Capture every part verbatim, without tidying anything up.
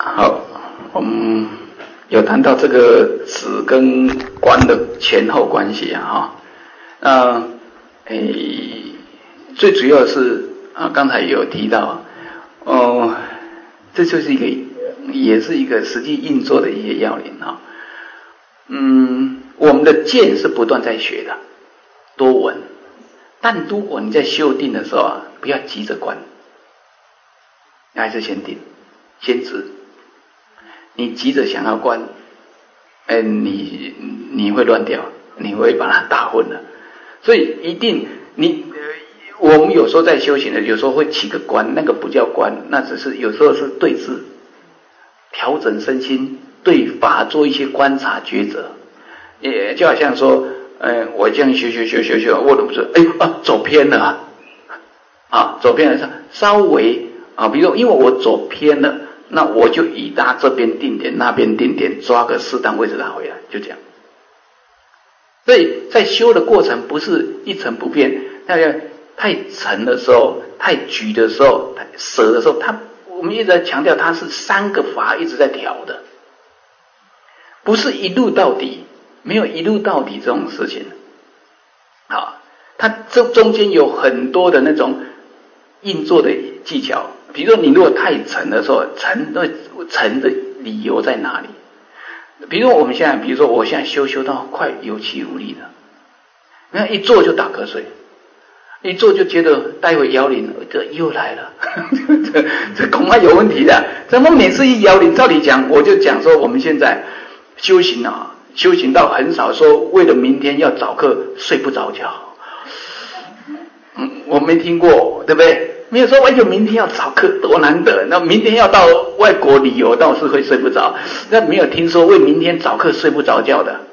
好，我们有谈到这个止跟观的前后关系啊，哈，那诶，最主要是啊，刚才也有提到，哦，这就是一个，也是一个实际运作的一些要领啊。嗯，我们的见是不断在学的，多闻，但如果你在修定的时候啊，不要急着观，还是先定，先知。你急着想要观，哎，你你会乱掉，你会把它打混了。所以一定你，呃，我们有时候在修行的，有时候会起个观，那个不叫观，那只是有时候是对治，调整身心，对法做一些观察抉择。也就好像说，呃，我这样修修修修修，我都不是，哎啊，走偏了啊，啊，走偏了，稍微啊，比如说因为我走偏了。那我就以他这边定点，那边定点，抓个适当位置拿回来，就这样。所以在修的过程不是一成不变，那个太沉的时候、太举的时候、太舍的时候，它我们一直在强调它是三个法一直在调的，不是一路到底，没有一路到底这种事情。好，它这中间有很多的那种运作的技巧。比如说，你如果太沉的时候，沉的沉的理由在哪里？比如说，我们现在，比如说，我现在修修到快有气无力了，你看一坐就打瞌睡，一坐就觉得待会摇铃，这又来了，这这恐怕有问题的。怎么每次一摇铃，照理讲，我就讲说，我们现在修行啊，修行到很少说为了明天要早课睡不着觉，嗯，我没听过，对不对？没有说哎呦明天要早课多难得，那明天要到外国旅游倒是会睡不着，那没有听说为明天早课睡不着觉的，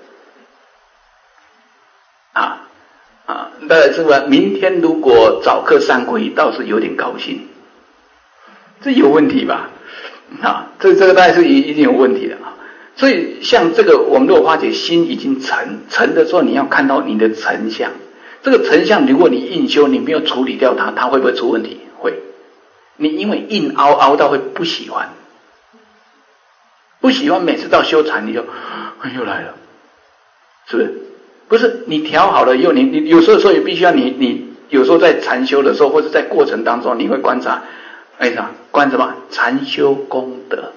啊啊，那是吧？明天如果早课上归倒是有点高兴，这有问题吧？啊，这这个大概是一一定有问题的啊。所以像这个，我们如果发觉心已经沉沉的时候，你要看到你的沉相。这个沉相，如果你硬修，你没有处理掉它，它会不会出问题？会。你因为硬凹凹到会不喜欢，不喜欢，每次到修禅你就又来了，是不是？不是你调好了以后，你你有时候说也必须要你你有时候在禅修的时候，或者在过程当中，你会观察，哎啥？观什么？禅修功德，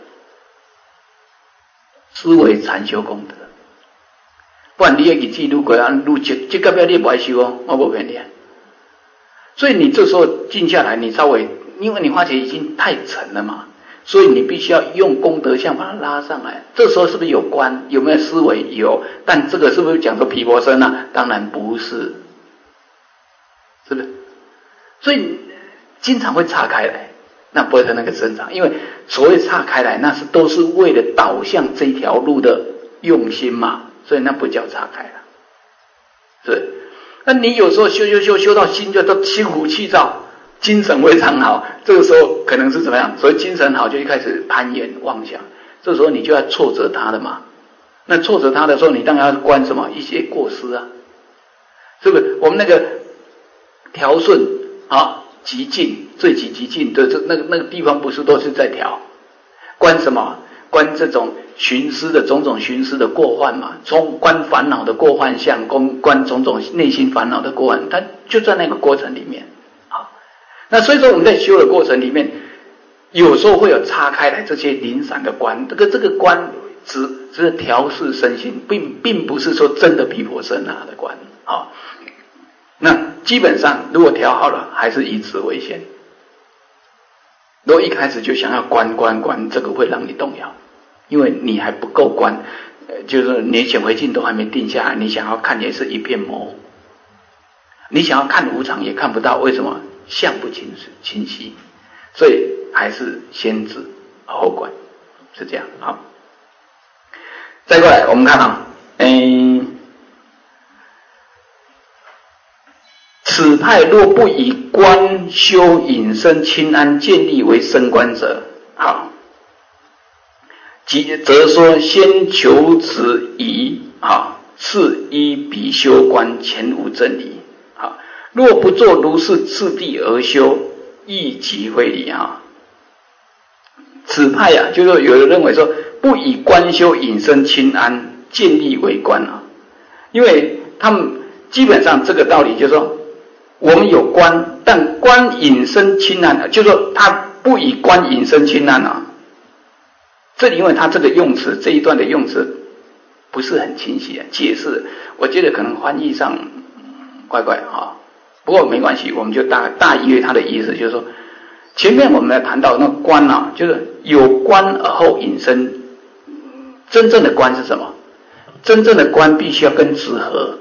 思维禅修功德。不然你也去记录过啊，录这这个标你不爱修哦，我不骗你。所以你这时候静下来，你稍微，因为你发觉已经太沉了嘛，所以你必须要用功德相把它拉上来。这时候是不是有观？有没有思维？有，但这个是不是讲说毗婆舍那？当然不是，是不是？所以经常会岔开来，那不会在那个正常，因为所谓岔开来，那是都是为了导向这条路的用心嘛。所以那不叫岔开了，是。那你有时候修修修修到心就都心浮气躁，精神非常好，这个时候可能是怎么样？所以精神好就一开始攀缘妄想，这时候你就要挫折它的嘛。那挫折它的时候，你当然要观什么一些过失啊，是不是？我们那个调顺啊，极静最极极静的这那个那个地方，不是都是在调？观什么？观这种寻思的种种寻思的过患嘛，从观烦恼的过患相，观观种种内心烦恼的过患，它就在那个过程里面啊。那所以说我们在修的过程里面，有时候会有岔开来这些零散的观，这个这个观只只是调适身心，并并不是说真的毗婆舍那的观啊。那基本上如果调好了，还是以此为先。如果一开始就想要观观观，这个会让你动摇，因为你还不够观，呃，就是你显微镜都还没定下来，你想要看也是一片模糊，你想要看无常也看不到，为什么？相不清清晰，所以还是先知后观，是这样。好，再过来我们看啊，嗯。此派若不以观修引生清安建立为升观者，好，即则说先求此疑，啊，次依彼修观，前无真理。啊，若不做如是次第而修，亦即非理啊。 此派啊，就是说有人认为说不以官修引生亲安，建立为官啊，因为他们基本上这个道理就是说，我们有官，但官引生亲安，就是说他不以官引生亲安啊。这里因为他这个用词这一段的用词不是很清晰啊，解释我觉得可能翻译上怪怪啊，不过没关系，我们就大大约他的意思就是说，前面我们来谈到那官啊，就是有官而后引生，真正的官是什么？真正的官必须要跟职合，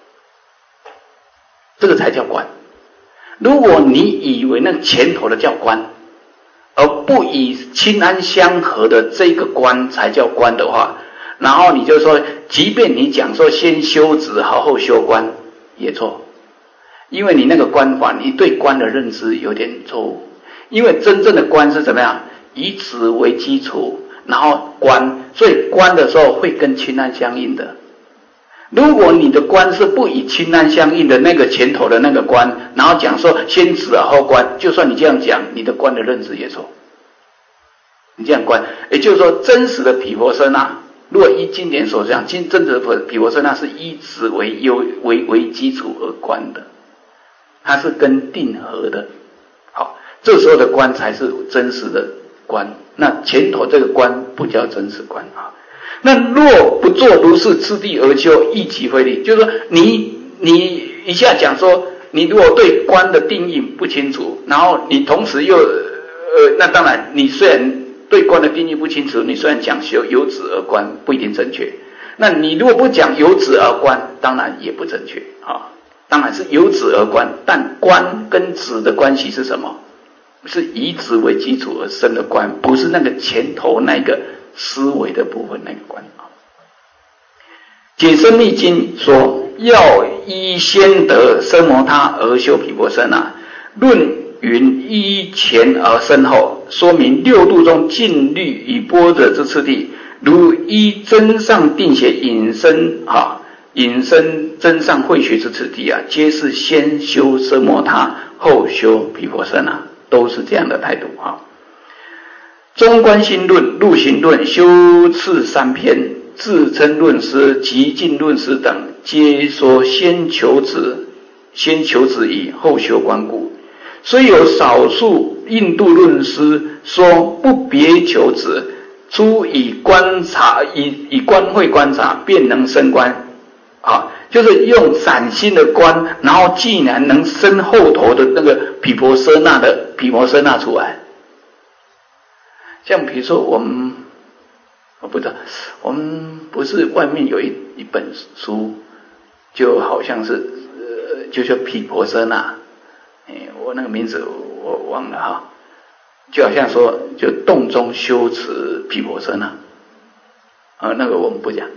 这个才叫官。如果你以为那前头的叫官，而不以亲安相合的这个官才叫官的话，然后你就说，即便你讲说先修职好后修官，也错，因为你那个官法，你对官的认知有点错误。因为真正的官是怎么样？以职为基础，然后官，所以官的时候会跟亲安相应的。如果你的官是不以亲安相应的那个前头的那个官，然后讲说先职而后官，就算你这样讲，你的官的认知也错。你这样官，也就是说，真实的毗婆舍那，如果依经典所讲，真正的毗婆舍那是以职为优为为基础而官的，它是跟定合的。好，这时候的官才是真实的官，那前头这个官不叫真实官啊。那若不做如是次第而修，亦其非理。就是说你你一下讲说，你如果对官的定义不清楚，然后你同时又呃，那当然你虽然对官的定义不清楚，你虽然讲修由职而官不一定正确，那你如果不讲由职而官，当然也不正确啊。当然是由职而官，但官跟职的关系是什么？是以职为基础而生的官，不是那个前头那个思维的部分那个官啊。解深密经说，要依先得奢摩他而修毗婆舍那，论云依前而生后，说明六度中尽律与般若之次第，如依真上定学引申啊，引申真上慧学之次第啊，皆是先修奢摩他后修毗婆舍那，都是这样的态度啊。中观心论、入行论、修次三篇、自称论师、极尽论师等，皆说先求止，先求止以后修观故。虽有少数印度论师说不别求止，初以观察以以观慧观察便能升观啊，就是用散心的观，然后既然能生后头的那个毗婆舍那的毗婆舍那出来。像比如说我们，我不知道，我们不是外面有一一本书，就好像是呃，就叫毗婆舍那，哎，我那个名字我忘了哈，就好像说就洞中修持毗婆舍那，啊，那个我们不讲，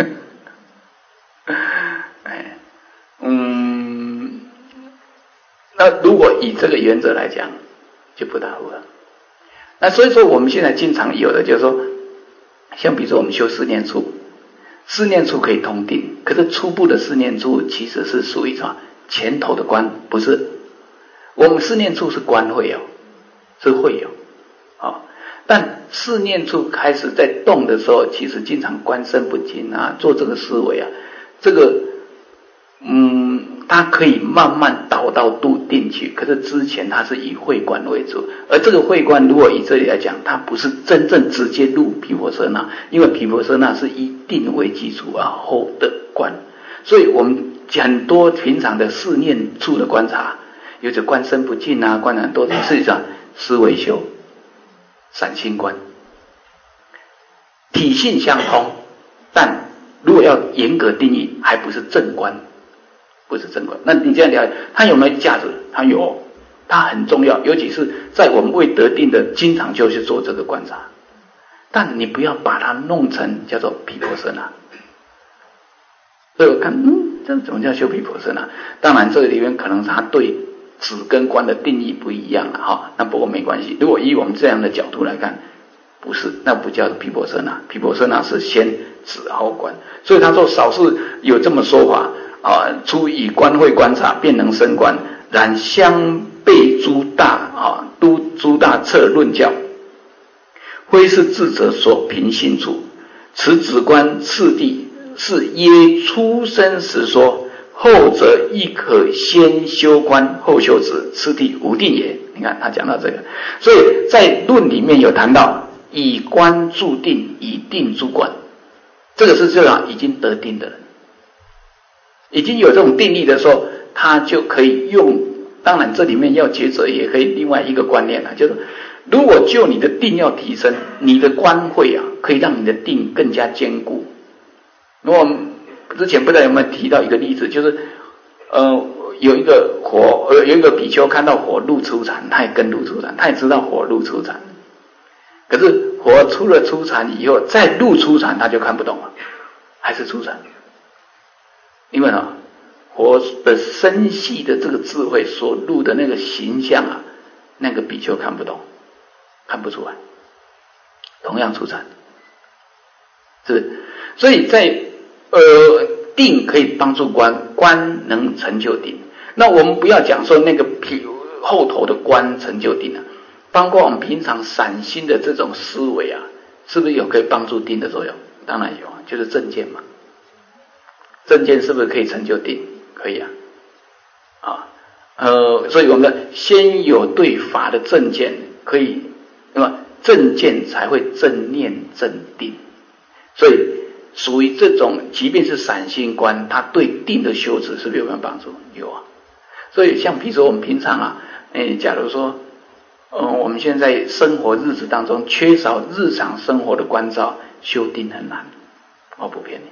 哎，嗯，那如果以这个原则来讲，就不大合。那所以说我们现在经常有的就是说，像比如说我们修四念处，四念处可以通定，可是初步的四念处其实是属于什么？前头的观，不是。我们四念处是观会有，是会有，啊，但四念处开始在动的时候，其实经常观身不净啊，做这个思维啊，这个，嗯。它可以慢慢导到度定去，可是之前它是以慧观为主，而这个慧观如果以这里来讲，它不是真正直接入毗婆舍那，因为毗婆舍那是以定为基础而后的观，所以我们很多平常的四念处的观察，有着观身不净啊，观很多，实际上思维修、散心观，体性相通，但如果要严格定义，还不是正观。不是正观，那你这样了解，它有没有价值？它有，它很重要，尤其是在我们未得定的，经常就去做这个观察。但你不要把它弄成叫做毗婆舍那。所以我看，嗯，这怎么叫修毗婆舍那？当然，这个里面可能它对止跟观的定义不一样了哈。那不过没关系，如果以我们这样的角度来看，不是，那不叫毗婆舍那。毗婆舍那是先止后观，所以他说少数有这么说法。啊，初以观慧观察，便能升观。然相悖诸大啊，都诸大策论教， 非是智者所凭信处。此止观次第是耶出生时说，后者亦可先修观后修止，此地无定也。你看他讲到这个，所以在论里面有谈到以观助定，以定助观，这个是这样已经得定的人，已经有这种定力的时候，他就可以用。当然这里面要抉择也可以另外一个观念啊，就是如果就你的定要提升，你的观会啊可以让你的定更加坚固。如果之前不知道有没有提到一个例子，就是呃有一个火呃有一个比丘看到火入初禅，他也跟入初禅，他也知道火入初禅，可是火出了初禅以后再入初禅他就看不懂了，还是初禅。因为啊火的深细的这个智慧所入的那个形象啊，那个比丘看不懂，看不出来。同样初禅，是，所以在呃定可以帮助观，观能成就定。那我们不要讲说那个后头的观成就定啊，包括我们平常散心的这种思维啊，是不是有可以帮助定的作用？当然有啊，就是正见嘛。正见是不是可以成就定？可以啊，啊，呃，所以我们的先有对法的正见，可以，那么正见才会正念正定，所以属于这种，即便是散心观，它对定的修持是不是有没有帮助？有啊，所以像比如说我们平常啊，哎，假如说，嗯、呃，我们现在生活日子当中缺少日常生活的关照，修定很难，我不骗你，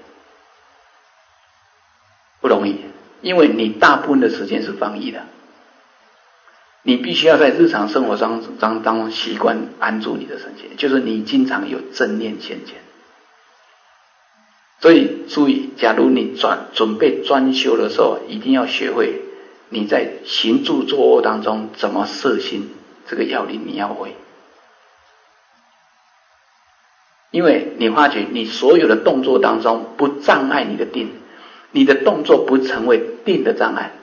不容易。因为你大部分的时间是放逸的，你必须要在日常生活当当当中习惯安住你的身心，就是你经常有正念现前。所以注意，假如你转准备专修的时候，一定要学会你在行住坐卧当中怎么摄心，这个要领你要会。因为你发觉你所有的动作当中不障碍你的定，你的动作不成为定的障碍。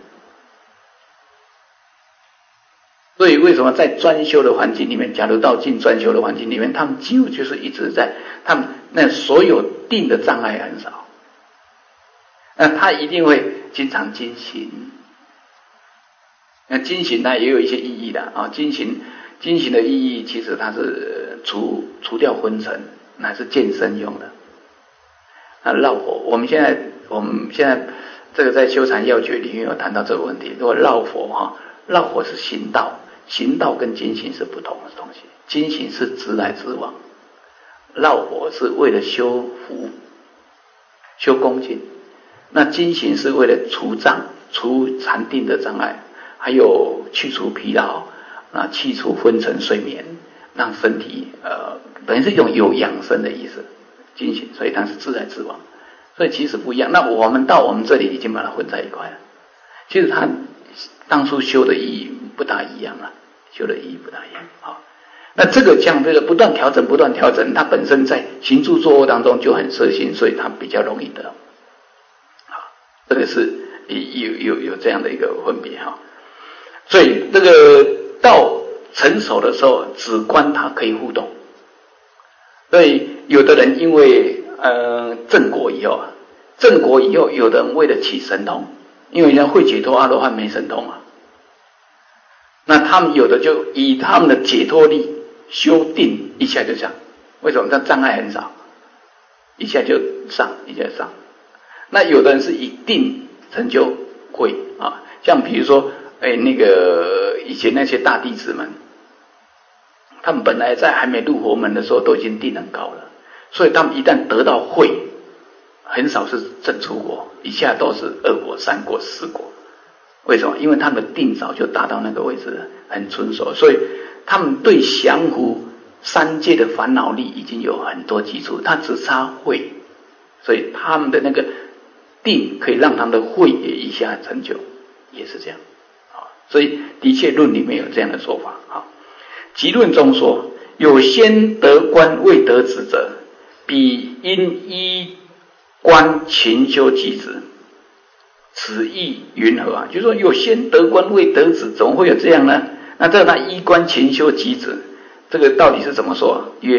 所以为什么在专修的环境里面，假如到进专修的环境里面，他们几乎就是一直在，他们那所有定的障碍很少，那他一定会经常精行。那精行呢也有一些意义的啊，精行精行的意义其实它是除除掉昏沉，那是健身用的。啊，绕火，我们现在我们现在这个在修禅要诀里面有谈到这个问题。如果绕火哈，绕火是行道，行道跟精行是不同的东西。精行是直来直往，绕火是为了修福、修恭敬。那精行是为了除障、除禅定的障碍，还有去除疲劳，那去除昏沉睡眠，让身体呃等于是一种有养生的意思。精行，所以它是自来自往，所以其实不一样。那我们到我们这里已经把它混在一块了。其实它当初修的意义不大一样了，修的意义不大一样。好，那这个像这个不断调整、不断调整，它本身在行住坐卧当中就很摄心，所以它比较容易得。好，这个是有有有这样的一个分别哈。所以这个到成熟的时候，止观它可以互动。所以有的人因为呃正果以后啊，正果以后，有的人为了起神通，因为人家会解脱阿罗汉没神通啊，那他们有的就以他们的解脱力修定，一下就上。为什么？他障碍很少，一下就上，一下就上。那有的人是以定成就会啊，像比如说，哎，那个以前那些大弟子们。他们本来在还没入佛门的时候都已经定很高了，所以他们一旦得到慧，很少是正出国，一下都是二国、三国、四国。为什么？因为他们的定早就达到那个位置了，很纯熟，所以他们对降伏三界的烦恼力已经有很多基础，他只差慧，所以他们的那个定可以让他们的慧也一下成就，也是这样。所以的确论里面有这样的说法啊。集论中说，有先得观未得止者，彼因依观勤修即止，此意云何啊？就是说有先得观未得止，怎么会有这样呢？那这他依观勤修即止，这个到底是怎么说啊？曰：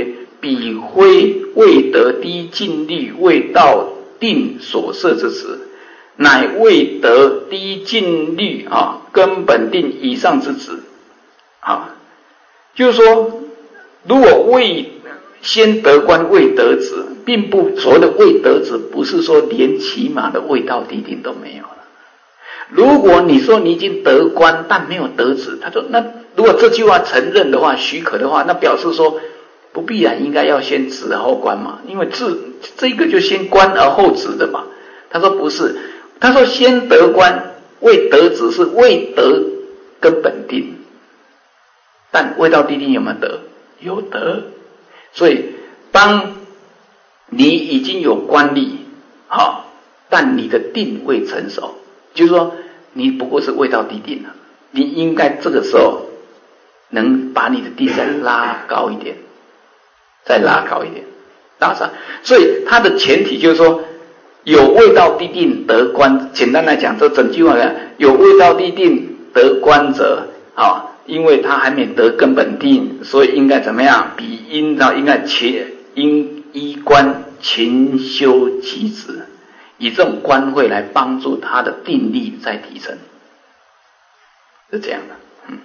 彼非未得第一静虑未到定所摄之子，乃未得第一静虑啊根本定以上之子啊。就是说，如果未先得观未得子，并不所谓的未得子，不是说连起码的未到地定都没有了。如果你说你已经得观但没有得子，他说那如果这句话承认的话，许可的话，那表示说不必然应该要先子后观嘛，因为子这个就先观而后子的嘛。他说不是，他说先得观未得子是未得根本定，但未到地定有没有得？有得。所以当你已经有观力好，但你的定未成熟，就是说你不过是未到地定了，你应该这个时候能把你的定再拉高一点，再拉高一点，拉上。所以它的前提就是说，有未到地定得观。简单来讲，这整句话呢，有未到地定得观者，啊，因为他还没得根本定，所以应该怎么样？比应当应该且应依观勤修己止，以这种观慧来帮助他的定力再提升，是这样的。嗯，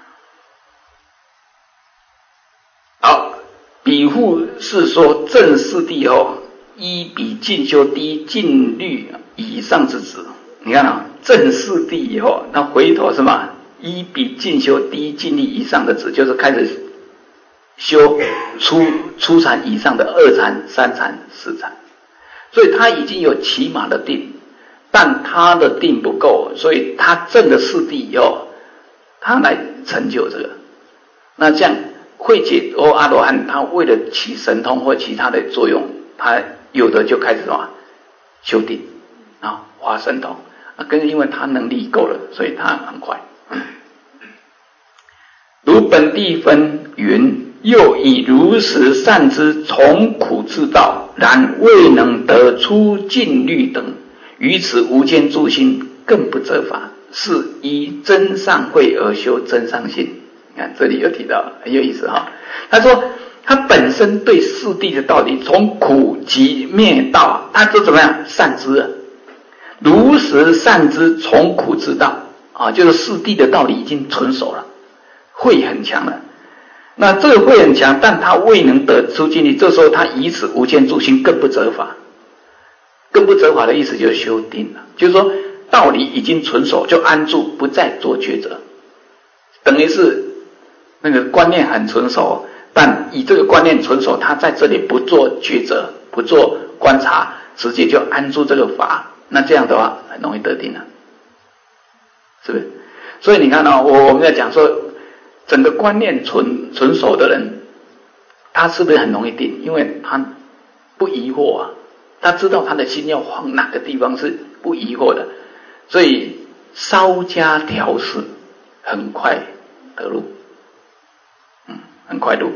好，比护是说正四谛后，依比进修第一静虑以上之子。你看啊，正四谛以后，那回头是嘛？依比进修第一静虑以上的子，就是开始修初初禅以上的二禅、三禅、四禅。所以他已经有起码的定，但他的定不够，所以他证了四谛以后，他来成就这个。那这样慧解或阿罗汉，他为了起神通或其他的作用，他有的就开始什么修定啊，发神通啊，跟因为他能力够了，所以他很快。如本地分云，又以如实善知从苦至道，然未能得出静虑等，于此无间诸心更不择法，是依真上慧而修真上性。你看这里又提到，很有意思哈。他说他本身对四谛的道理，从苦集灭道，他就怎么样善知了，如实善知从苦至道啊，就是四谛的道理已经纯熟了，慧很强了。那这个慧很强，但他未能得出静虑，这时候他以此无间诸心更不择法。更不择法的意思就是修定了，就是说道理已经纯熟，就安住，不再做抉择，等于是那个观念很纯熟，但以这个观念纯熟，他在这里不做抉择，不做观察，直接就安住这个法，那这样的话很容易得定了，是不是？所以你看哦，我我们在讲说整个观念纯纯熟的人，他是不是很容易定？因为他不疑惑啊，他知道他的心要往哪个地方是不疑惑的，所以稍加调试，很快得入，嗯，很快入。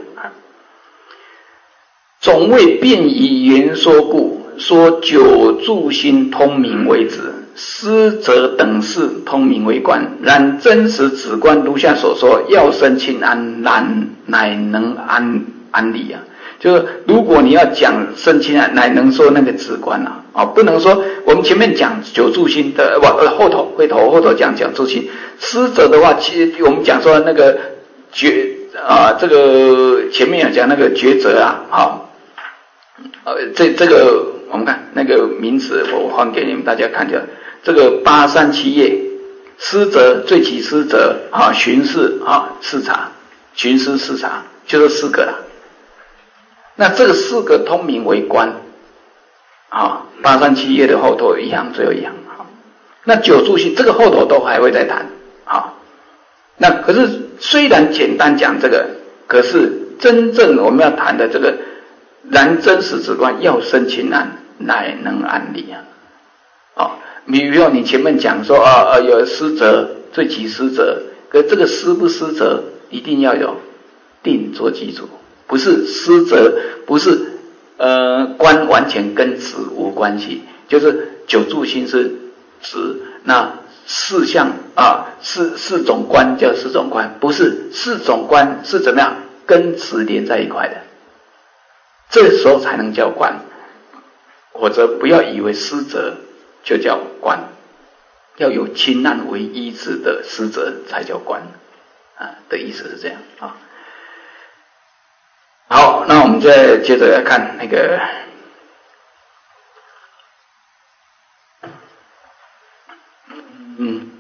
总为便以言说故，说九住心通明为止，思则等事通明为观。然真实止观如下所说，要生清安，然乃能安安理啊。就是如果你要讲生清安，乃能说那个止观啊，啊，不能说我们前面讲九住心的，不，呃，后头回头后头讲讲住心。思则的话，其实我们讲说那个觉啊，这个前面有讲那个抉择啊，好。呃，这这个我们看那个名词，我还给你们大家看一下。这个八三七页，思则最起思则啊，寻视啊，视察，寻思视察，就是四个了。那这个四个通明为观啊，八三七页的后头一行，最后一行啊。那九住心这个后头都还会再谈啊。那可是虽然简单讲这个，可是真正我们要谈的这个。然真实止观要生清安，乃能安理啊！哦，比如说你前面讲说啊啊有思则，最起思则，可这个思不思则一定要有定做基础，不是思则，不是呃观完全跟止无关系，就是九住心是止，那四项啊四四种观叫四种观，不是四种观是怎么样跟止连在一块的。 这时候才能叫观。否则不要以为失责就叫观，要有清暗为依止的失责才叫观啊的意思是这样啊。好，那我们再接着来看那个嗯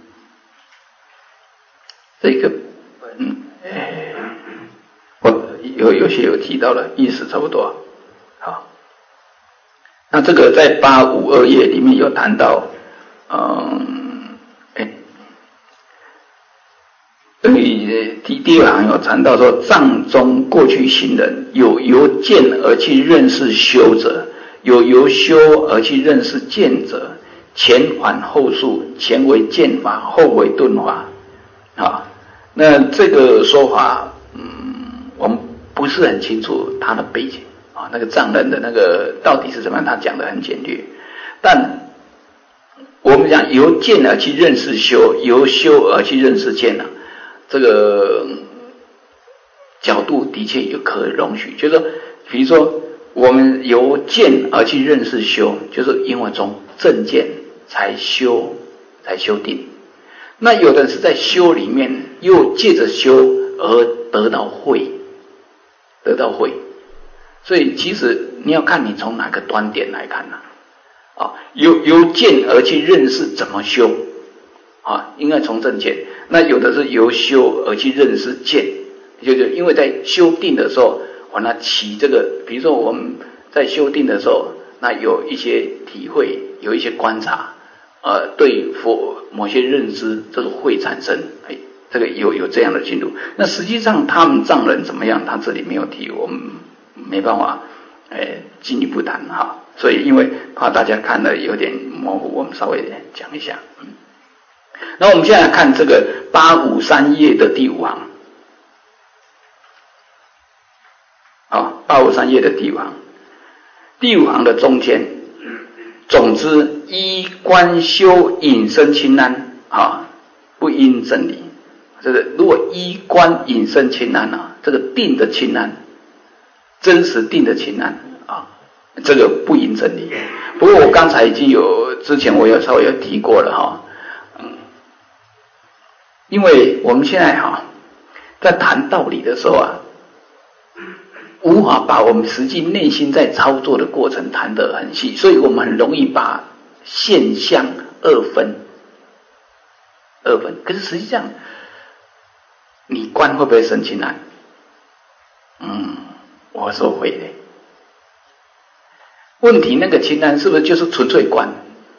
这个嗯哎我有有些有提到了，意思差不多。好，那这个在八五二页里面有谈到，嗯，哎，第第二行有谈到说，藏中过去行人有由见而去认识修者，有由修而去认识见者，前缓后速，前为见法，后为顿法。啊，那这个说法，嗯，我们不是很清楚它的背景啊，那个藏人的那个到底是怎么样，他讲的很简略。但我们讲由见而去认识修，由修而去认识见啊，这个角度的确有可容许。就是说，比如说我们由见而去认识修，就是因为从正见才修才修定。那有的是在修里面又借着修而得到慧，得到慧。所以其实你要看你从哪个端点来看呢、啊？啊，由由见而去认识怎么修啊，应该从正见。那有的是由修而去认识见，就是因为在修定的时候，我那起这个，比如说我们在修定的时候，那有一些体会，有一些观察。呃，对佛某些认知，这个会产生，哎，这个有有这样的进入。那实际上他们藏人怎么样？他这里没有提，我们没办法，哎，进一步谈哈。所以因为怕大家看的有点模糊，我们稍微讲一下。嗯，那我们现在看这个八五三页的第五行，好，八五三页的第五行，第五行的中间。总之，依观修引生清安啊，不因真理。这个如果依观引生清安啊，这个定的清安，真实定的清安啊，这个不因真理。不过我刚才已经有之前我有稍微有提过了哈，嗯，因为我们现在哈在谈道理的时候啊。无法把我们实际内心在操作的过程谈得很细，所以我们很容易把现象二分，二分。可是实际上，你观会不会生清安？嗯，我说会的。问题那个清安是不是就是纯粹观？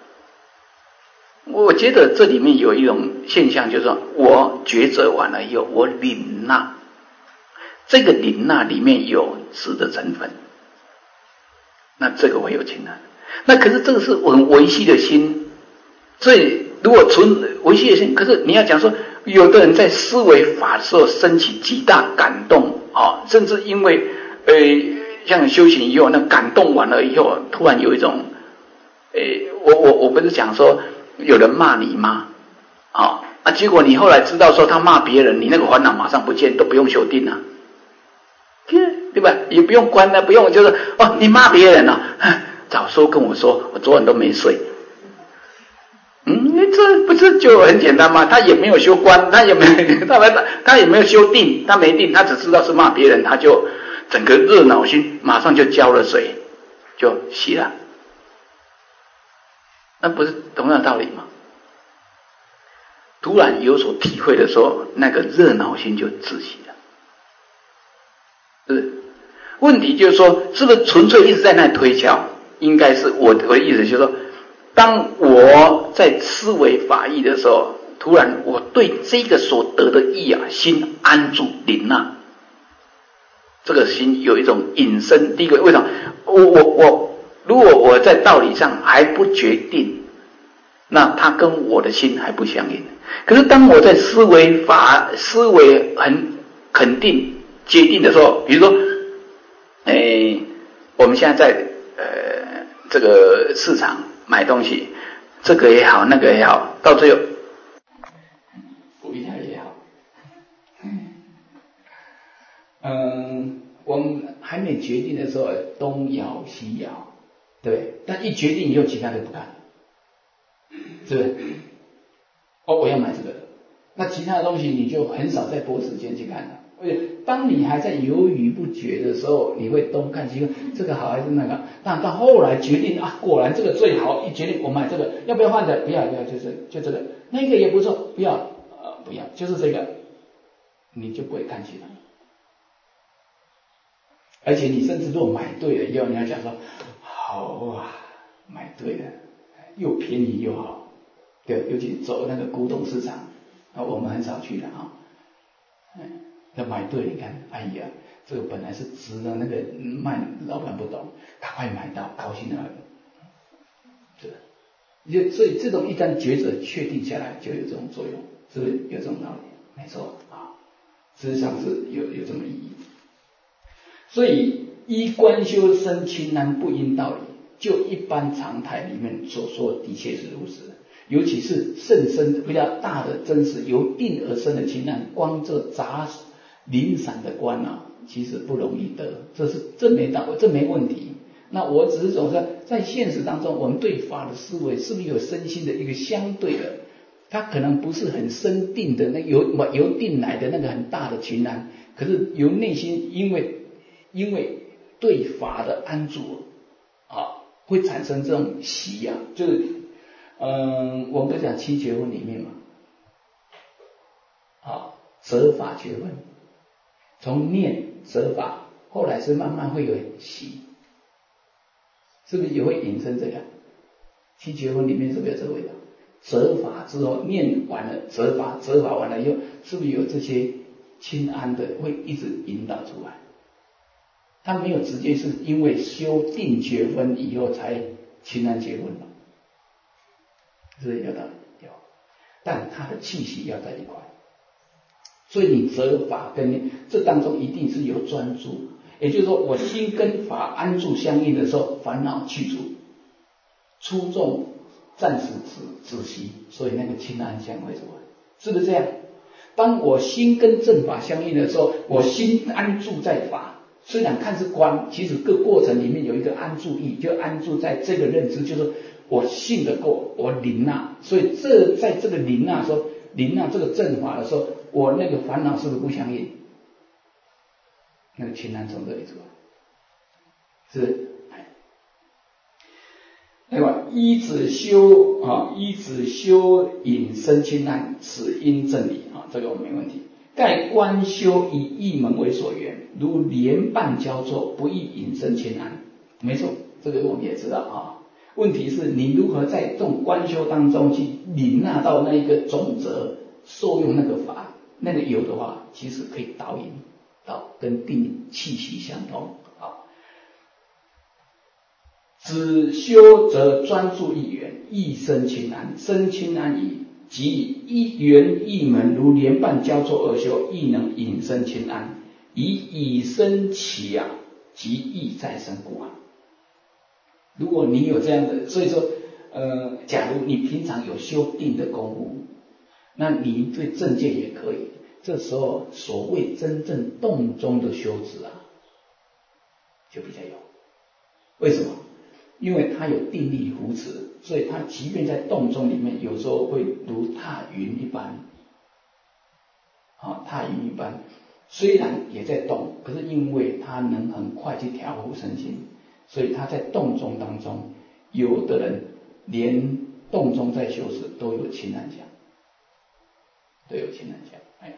我觉得这里面有一种现象，就是说我抉择完了以后，我领纳。这个领纳里面有识的成分，那这个会有清安。那可是这个是很维系的心，所以如果纯维系的心，可是你要讲说，有的人在思维法的时候升起极大感动啊，甚至因为呃像修行以后，那感动完了以后，突然有一种，呃，我我我不是讲说有人骂你吗？啊啊，结果你后来知道说他骂别人，你那个烦恼马上不见，都不用修定了。对吧？也不用关了，不用就是哦，你骂别人了、啊，早说跟我说，我昨晚都没睡。嗯，这不是就很简单吗？他也没有修观，他也没他他他也没有修定，他没定，他只知道是骂别人，他就整个热脑心，马上就浇了水，就洗了。那不是同样的道理吗？突然有所体会的时候，那个热脑心就自洗了，是不是？问题就是说，是不是纯粹一直在那推敲？应该是我我的意思就是说，当我在思维法义的时候，突然我对这个所得的义啊，心安住领纳，这个心有一种引申。第一个，为什么？我我我，如果我在道理上还不决定，那它跟我的心还不相应。可是当我在思维法思维很肯定决定的时候，比如说。哎，我们现在在呃这个市场买东西，这个也好，那个也好，到最后补一下也好。嗯，我们还没决定的时候，东摇西摇，对不对？但一决定以后，其他的不看，是不是？哦，我要买这个，那其他的东西你就很少再拨时间去看了。而且当你还在犹豫不决的时候，你会东看西看，这个好还是那个？但到后来决定啊，果然这个最好，一决定我买这个，要不要换的？不要，不要，就是就这个，那个也不错，不要，呃，不要，就是这个，你就不会看其他。而且你甚至如果买对了以后，你要讲说，好啊，买对了，又便宜又好。对，尤其走那个古董市场，啊，我们很少去的哈。嗯，要买对，你看，哎呀，这个本来是值的，那个卖老板不懂，赶快买到，高兴的很。是的，就所以这种一旦抉择确定下来，就有这种作用，是不是有这种道理？没错啊，事实上是有有这么意义。所以依观修生清安不因道理，就一般常态里面所说的确是如此。尤其是甚深的比较大的真实由定而生的清安，光这杂零散的观啊，其实不容易得，这是这没道这没问题。那我只是总说，在现实当中，我们对法的思维是不是有身心的一个相对的？它可能不是很深定的，那由由定来的那个很大的清安，可是由内心因为因为对法的安住啊，会产生这种喜啊，就是嗯，我们不讲七觉分里面嘛，啊，择法觉分，从念择法，后来是慢慢会有喜，是不是也会引申这个？七觉分里面是不是有这个味道？择法之后，念完了，择法，择法完了以后，是不是有这些清安的会一直引导出来？他没有直接是因为修定觉分以后才清安觉分嘛？是不是有道理？有，但他的气息要在一块，所以你择法跟念这当中一定是有专注，也就是说，我心跟法安住相应的时候，烦恼去除，出众暂时止止息，所以那个清安相会出来，是不是这样？当我心跟正法相应的时候，我心安住在法，虽然看是观，其实各过程里面有一个安住意，就安住在这个认知，就是我信得过，我领纳，所以这在这个领纳说领纳这个正法的时候，我那个烦恼是不是不相应？那个清安从这里出来，是不是？另外，依止修啊，依止修引生清安，此因正理啊，这个我没问题。盖观修以一门为所缘，如连伴交错，不易引生清安。没错，这个我们也知道啊。问题是你如何在这种观修当中去领纳到那一个总则，受用那个法，那个有的话，其实可以导引到跟定气息相同啊。只修则专注一缘，亦生清安，生清安矣。即一缘一门如连伴交错而修，亦能引生清安，以以生起啊，即亦再生故啊。如果你有这样的，所以说，呃，假如你平常有修定的功夫，那你对正见也可以。这时候所谓真正动中的修持啊，就比较有。为什么？因为它有定力扶持，所以它即便在动中里面，有时候会如踏云一般，啊，踏云一般，虽然也在动，可是因为它能很快去调伏身心，所以它在动中当中，有的人连动中在修持都有清安相，都有清安相。哎，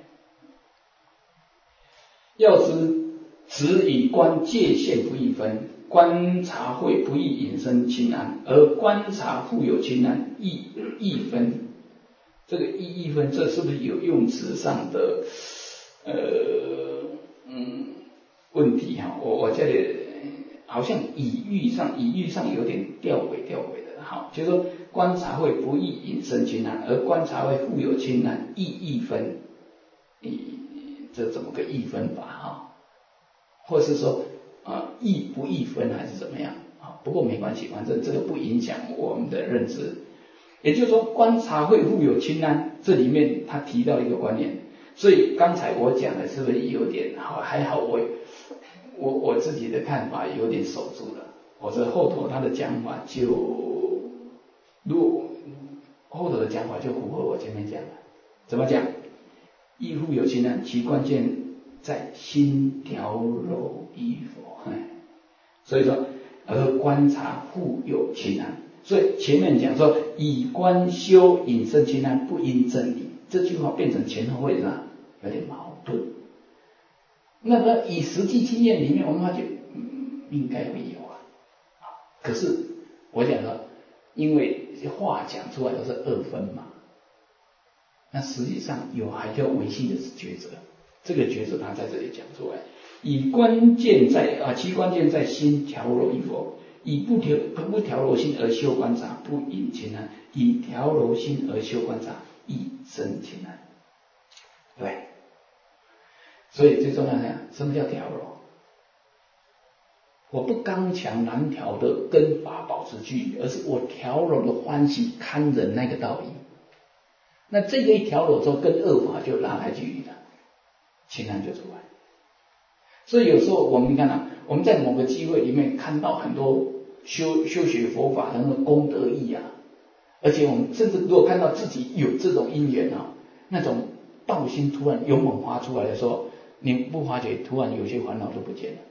要知只以观界限不易分。观察会不易引生清安，而观察富有清安易易分。这个易易分，这是不是有用词上的呃嗯问题哈？我我这里好像语义上语义上有点吊诡吊诡的哈，就是说观察会不易引生清安，而观察会富有清安易易分。你这怎么个易分法哈？或是说啊，易不易分还是怎么样啊？不过没关系，反正这个不影响我们的认知。也就是说，观察会富有清安，这里面他提到一个观念。所以刚才我讲的是不是有点好？还好我我我自己的看法有点守住了，我这后头他的讲法就，如果后头的讲法就符合我前面讲的，怎么讲？亦复有情难，其关键在心调柔与否。所以说，而观察复有情难。所以前面讲说以观修引生情难，不因真理，这句话变成前后会上有点矛盾。那么以实际经验里面，我们发觉、嗯、应该会有啊。可是我讲说，因为话讲出来都是二分嘛，那实际上有还叫唯心的抉择，这个抉择他在这里讲出来，以关键在啊，其关键在心调柔与否。以不调不调柔心而修观察，不引情难；以调柔心而修观察，亦生情难。对，所以最重要的，什么叫调柔？我不刚强难调的跟法保持距离，而是我调柔的欢喜堪忍那个道理。那这个一调柔之后，跟恶法就拉开距离了，情难就出来。所以有时候我们看啊，我们在某个机会里面看到很多修修学佛法的那个功德意啊，而且我们甚至如果看到自己有这种因缘啊，那种道心突然勇猛发出来的时候，你不发觉突然有些烦恼都不见了，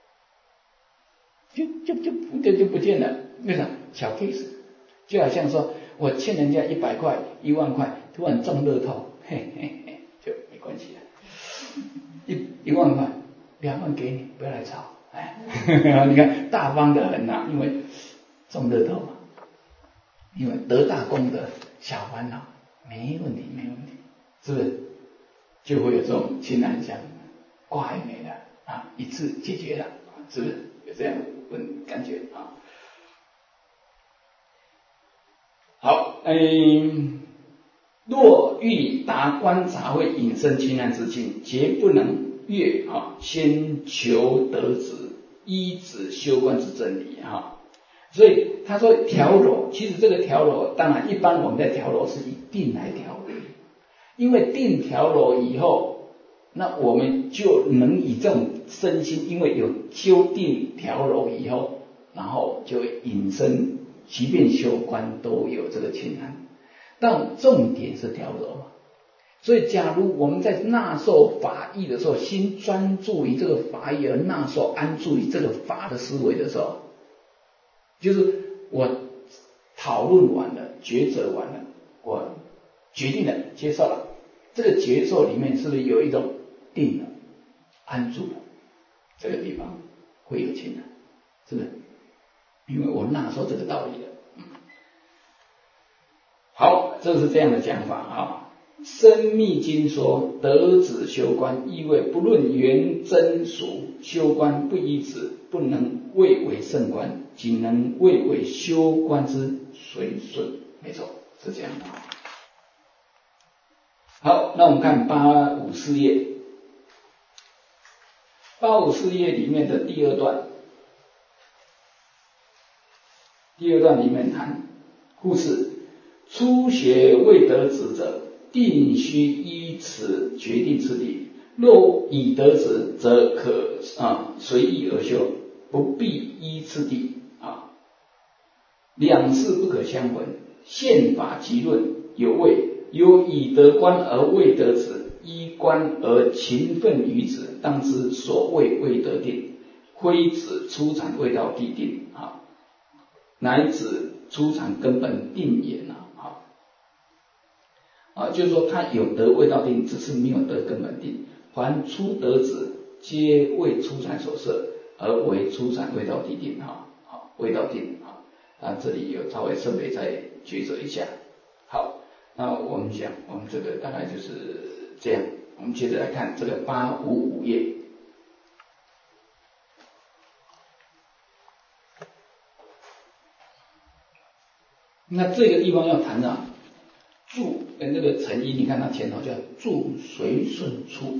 就就就就就不见了。为啥？小 case， 就好像说我欠人家一百块、一万块，突然中乐透，嘿嘿嘿，就没关系了。一一万块。两万给你，不要来吵，哎，你看大方的很呐、啊，因为中乐透嘛，因为得大功德，小烦恼，没问题，没问题，是不是？就会有这种情难想，挂也没了啊，一次解决了，是不是？有这样的感觉啊？好，嗯，若欲达观察会引生情难之境，皆不能越啊，先求得之，依止修观之真理啊。所以他说调柔，其实这个调柔，当然一般我们在调柔是以定来调柔，因为定调柔以后，那我们就能以这种身心，因为有修定调柔以后，然后就引生，即便修观都有这个情难，但重点是调柔嘛。所以假如我们在纳受法义的时候，心专注于这个法义而纳受安住于这个法的思维的时候，就是我讨论完了，抉择完了，我决定了，接受了，这个接受里面是不是有一种定了、安住了，这个地方会有情难，是不是？因为我纳受这个道理了。嗯、好，这是这样的讲法啊。深密经说得止修观，意味不论缘真俗，修观不依止，不能谓为圣观，仅能谓为修观之随顺。没错，是这样的。好，那我们看八五四页，八五四页里面的第二段，第二段里面谈故事，初学未得止者，定须依此决定次第，若已得止，则可啊随意而修，不必依次第啊。两事不可相混，宪法即论有谓：有已得观而未得止，依观而勤奋于止，当知所谓未得定，非指初禅未到地定啊，乃指初禅根本定也啊。啊，就是说他有得未到定，只是没有得根本定。凡初得止，皆为初禅所摄，而为初禅未到地定哈，好，未到定啊。啊，这里有稍微稍微再抉择一下。好，那我们讲，我们这个大概就是这样。我们接着来看这个八五五页。那这个地方要谈啊。住呃那个成因，你看它前头叫住随顺处，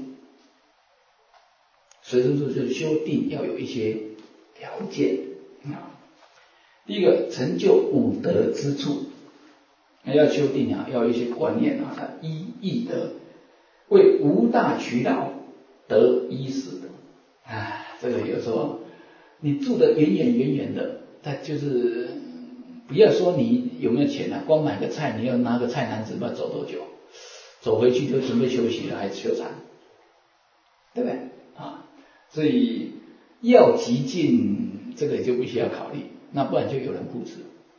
随顺处就是修定要有一些条件啊。第一个成就五德之处，要修定啊，要有一些观念啊，一义德，为无大取劳得一时德啊。这个有时候你住得远远远远的，他就是不要说你有没有钱啊，光买个菜你要拿个菜篮子，不知道走多久，走回去就准备休息了，还休产，对不对啊？所以要极尽这个就必须要考虑，那不然就有人护持，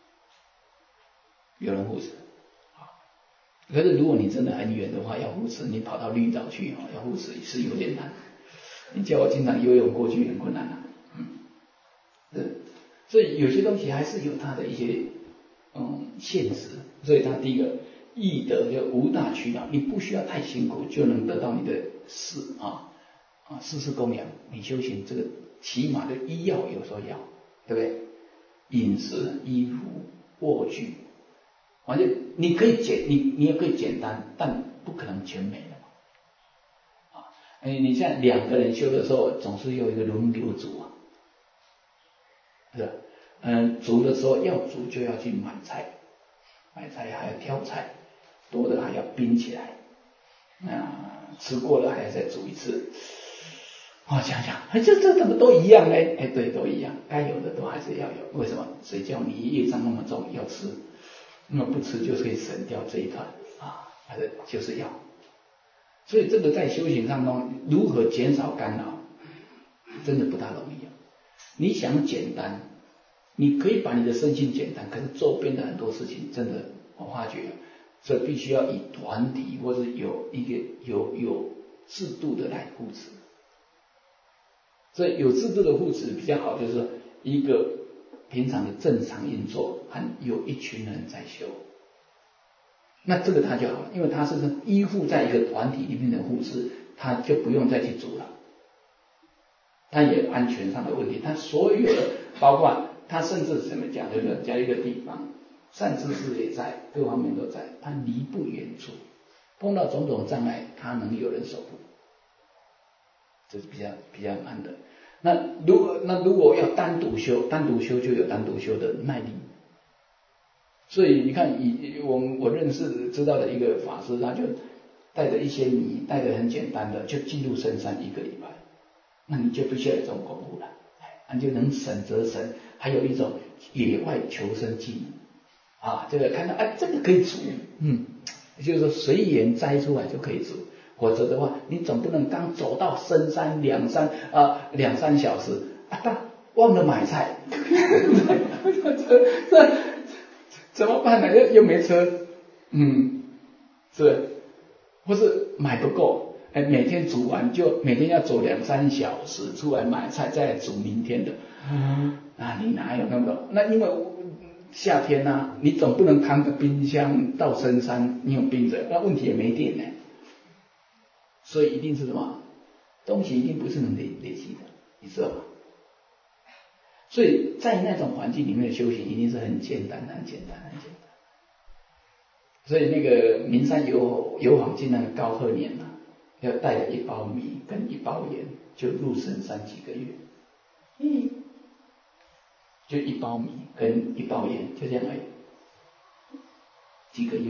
有人护持。可是如果你真的很远的话，要护持，你跑到绿岛去要护持是有点难。你叫我经常游泳过去很困难啊，嗯，对，所以有些东西还是有它的一些嗯现实。所以它第一个易得就无大取恼，你不需要太辛苦就能得到你的事啊啊事事供养。你修行这个起码的医药有时候要，对不对？饮食、衣服、卧具。反正你可以简，你你也可以简单，但不可能全美的嘛。啊，哎，你像两个人修的时候，总是有一个轮流煮啊，是吧？嗯，煮的时候要煮就要去买菜，买菜还要挑菜，多的还要冰起来，啊，吃过了还要再煮一次。我想想，哎，这这怎么都一样呢？哎，对，都一样，该有的都还是要有。为什么？谁叫你业障那么重，要吃？那么不吃就可以省掉这一段啊，还是就是要。所以这个在修行当中，如何减少干扰，真的不大容易啊。你想简单，你可以把你的身心简单，可是周边的很多事情，真的我发觉，这必须要以团体或是有一个有有制度的来护持。所以有制度的护持比较好，就是一个平常的正常运作，和有一群人在修，那这个他就好了，因为他是依附在一个团体里面的护持，他就不用再去煮了，他也有安全上的问题，他所有的包括他甚至怎么讲，就是在一个地方，善知识也在，各方面都在，他离不远处，碰到种种障碍，他能有人守护，这是比较比较难的。那如果那如果要单独修，单独修就有单独修的耐力。所以你看，以我我认识知道的一个法师，他就带着一些米，带着很简单的，就进入深山一个礼拜。那你就必须要有这种功夫了，你就能省则省。还有一种野外求生技能啊，这个看到哎，这个可以煮，嗯，也就是说随缘摘出来就可以煮。否则的话，你总不能刚走到深山两三啊两三小时啊，但忘了买菜，这这怎么办呢？又又没车，嗯，是，或是买不够，哎，每天煮完就每天要走两三小时出来买菜，再来煮明天的，啊，你哪有那么多？那因为夏天啊，你总不能扛个冰箱到深山，你有冰着，那问题也没电呢。所以一定是什么东西一定不是能累累积的，你知道吗？所以在那种环境里面的修行一定是很简单很简单很简单。所以那个名山有有访进那个高鹤年啊，要带了一包米跟一包盐就入深山几个月，嗯，就一包米跟一包盐就这样而已，几个月。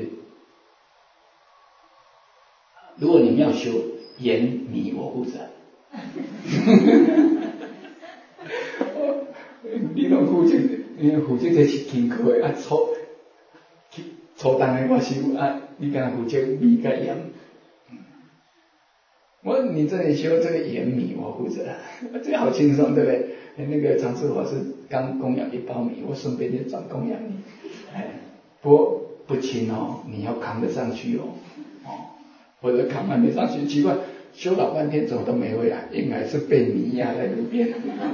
如果你们要修盐米我负责，你拢负责，你负责这是辛苦的啊，初初当的我是啊，你敢负责米跟盐，我你这里修这个盐米我负责，这个好轻松，对不对？那个常师法师刚供养一包米，我顺便就转供养你，哎，不过不轻哦，你要扛得上去哦，哦。或者扛还没上去，奇怪，修老半天怎么都没回来，应该是被泥压在路边。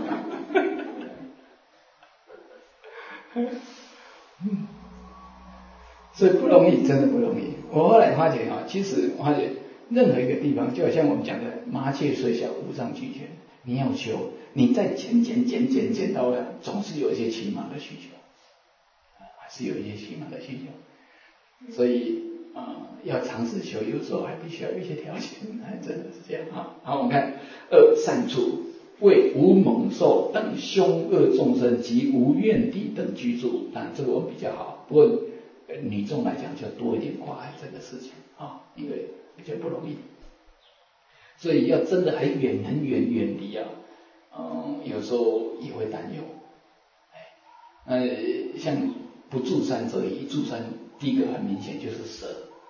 所以不容易，真的不容易。我后来发觉啊，其实我发觉任何一个地方，就好像我们讲的麻雀虽小，五脏俱全。你要修，你再减减减减减到了，总是有一些起码的需求，还是有一些起码的需求。所以。啊、呃，要长时修，有时候还必须要有一些条件，还真的是这样啊。好，我们看二善处为无猛兽等凶恶众生及无怨地等居住，啊，这个我们比较好。不过、呃、女众来讲就多一点关爱这个事情啊，因为比较不容易。所以要真的很远很远远离啊， 嗯，有时候也会担忧。呃，像不住山则已，住山第一个很明显就是蛇。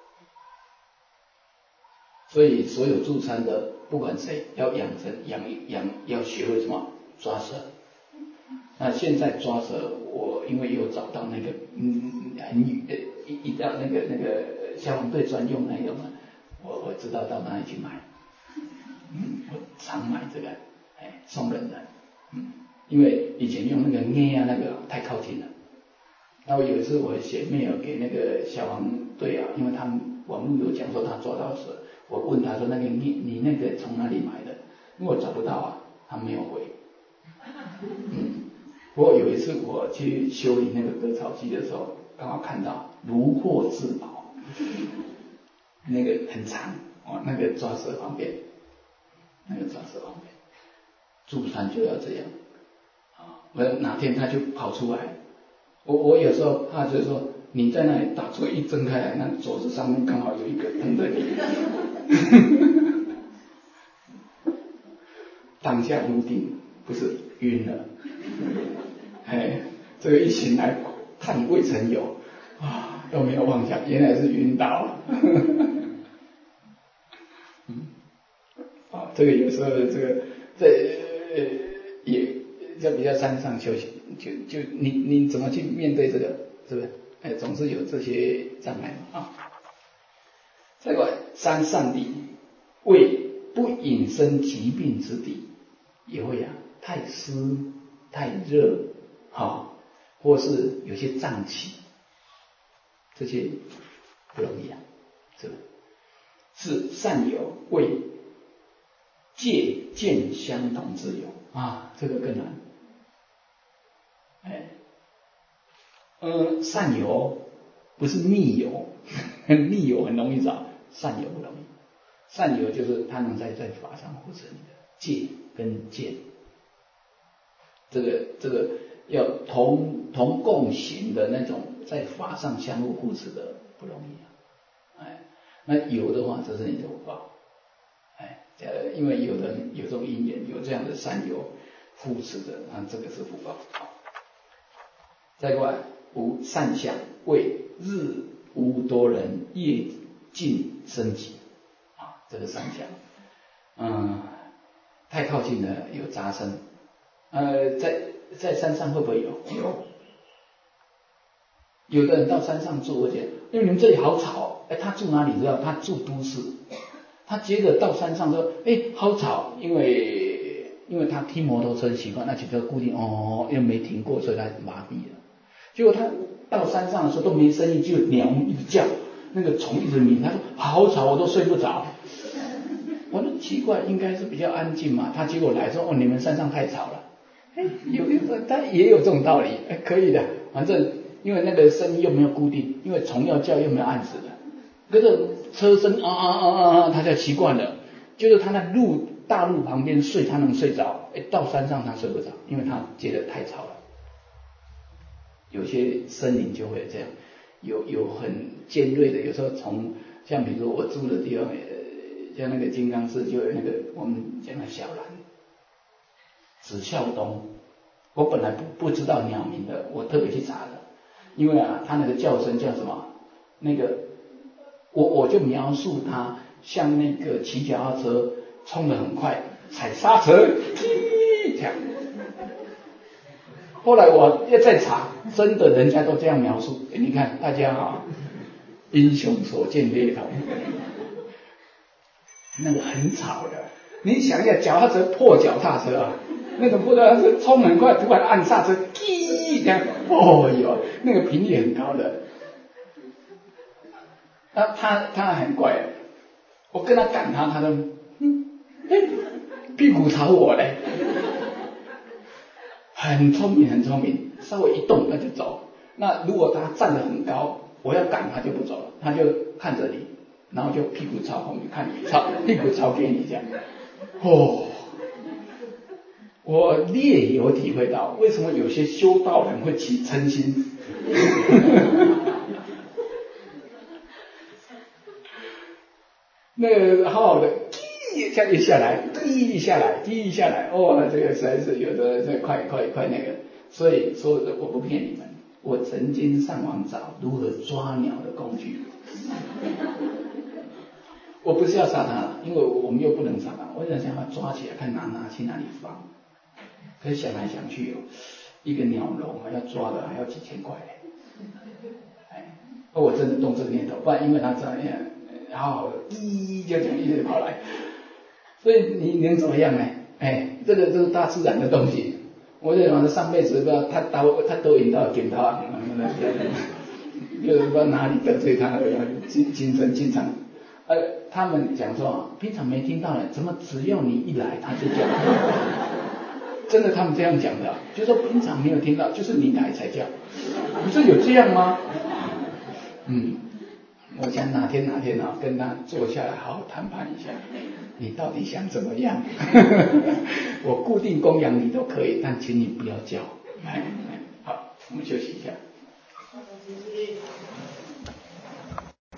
所以所有住山的，不管谁，要养成养养，要学会什么抓蛇。那现在抓蛇，我因为有找到那个嗯很呃一一道那个那个消防队专用那种，我我知道到哪里去买。嗯，我常买这个，哎，送人的。嗯，因为以前用那个捏啊那个太靠近了。然后有一次我写 mail 给那个消防队啊，因为他们网络有讲说他抓到蛇，我问他说那个你你那个从哪里买的？因为我找不到啊，他没有回。嗯，不过有一次我去修理那个割草机的时候，刚好看到如获至宝，那个很长哦，那个抓蛇方便，那个抓蛇方便，住山就要这样啊。我哪天他就跑出来。我我有时候怕就是说你在那里打坐一睁开来，那桌子上面刚好有一个等着你，当下入定不是晕了，哎，这个一醒来叹未曾有啊，都没有妄想，原来是晕倒了。嗯，啊，这个有时候这个在呃也在比较山上修行。就就你你怎么去面对这个，是不是？哎，总是有这些障碍嘛啊。再过来，山上里为不引生疾病之地，也会啊太湿太热啊，或是有些瘴气，这些不容易啊，是不是？是善有为借见相同之有啊，这个更难。哎。呃，善友不是密友，密友很容易找，善友不容易。善友就是他能在在法上护持你的戒跟见，这个这个要同同共行的那种，在法上相互护持的不容易啊。哎，那有的话，这是你的福报。哎，呃，因为有人有这种因缘，有这样的善友护持的，啊，这个是福报。再过来。无善相，为日无多人，夜尽生疾啊，这个善相，嗯，太靠近了有杂声，呃，在在山上会不会有？有，有的人到山上住，而且因为你们这里好吵，哎，他住哪里知道？他住都市，他接着到山上说，哎，好吵，因为因为他踢摩托车习惯，那几个固定哦，又没停过，所以他麻痹了。结果他到山上的时候都没声音，只有鸟一直叫，那个虫一直鸣。他说好吵，我都睡不着。我说奇怪，应该是比较安静嘛。他结果来说哦，你们山上太吵了。哎，有一种，他也有这种道理，哎，可以的。反正因为那个声音又没有固定，因为虫要叫又没有按时的，可是车声啊啊啊啊啊，他就习惯了。就是他在路大路旁边睡，他能睡着，哎，到山上他睡不着，因为他觉得太吵了。有些森林就会这样，有有很尖锐的，有时候从像比如说我住的地方，呃，像那个金刚寺就有那个我们讲的小兰，紫啸东，我本来不不知道鸟鸣的，我特别去查的，因为啊，它那个叫声叫什么？那个我我就描述它像那个骑脚踏车冲得很快，踩刹车，这样。后来我要再查，真的人家都这样描述。你看大家啊，英雄所见略同，那个很吵的。你想一下，脚踏车破脚踏车啊，那种破脚踏车冲很快，突然按刹车，滴这样，哦哟，那个频率很高的。那他他很怪，我跟他赶他，他都嗯，屁股朝我嘞。很聪明，很聪明，稍微一动那就走。那如果他站得很高，我要赶他就不走了，他就看着你，然后就屁股朝后面看你，朝屁股朝给你这样。哦，我略有体会到为什么有些修道人会起嗔心。那个好好的， 下一下来，滴下来，滴下来，哦，这个实在是有的这快快快那个，所以说的我不骗你们，我曾经上网找如何抓鸟的工具。我不是要杀它，因为我们又不能杀它，我想想把它抓起来，看拿拿去哪里放。可是想来想去哦，一个鸟笼要抓的还要几千块。哎，我真的动这个念头，不然因为它这样好好的，咦就这样一直跑来，所以你能怎么样呢？哎，这个这是大自然的东西。我就想上辈子不知道他刀他都引到剪刀啊，就是不知道哪里得罪他了，精精神经常。呃，他们讲说，平常没听到的，怎么只要你一来他就叫？真的，他们这样讲的，就说平常没有听到，就是你来才叫。你说有这样吗？嗯，我想哪天哪天啊，跟他坐下来好好谈判一下，你到底想怎么样？我固定供养你都可以，但请你不要叫。好，我们休息一下。